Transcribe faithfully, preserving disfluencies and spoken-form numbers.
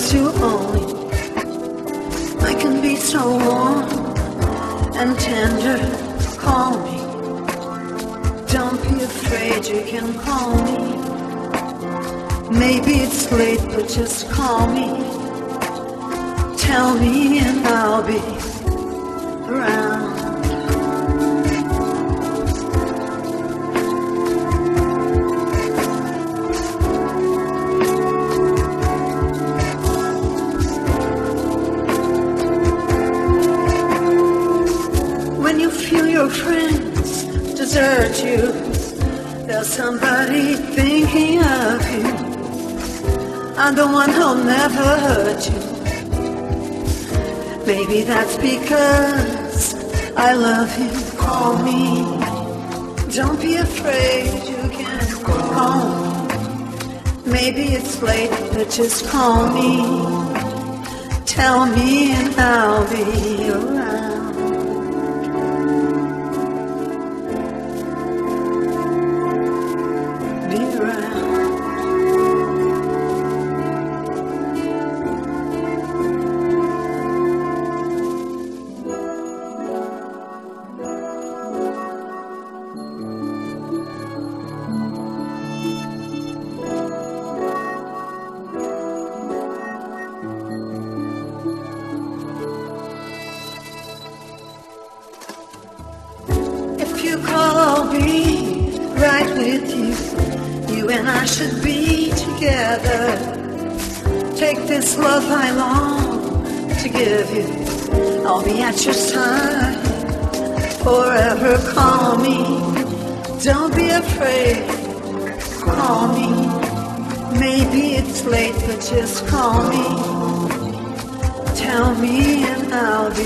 you only. I can be so warm and tender. Call me. Don't be afraid, you can call me. Maybe it's late, but just call me. Tell me and I'll be around. When you feel your friends desert you, there's somebody thinking of you. I'm the one who'll never hurt you. Maybe that's because I love you. Call me. Don't be afraid, you can call me. Maybe it's late, but just call me. Tell me and I'll be around. Be around. You call, I'll be right with you. You and I should be together. Take this love I long to give you. I'll be at your side forever. Call me. Don't be afraid. Call me. Maybe it's late, but just call me. Tell me and I'll be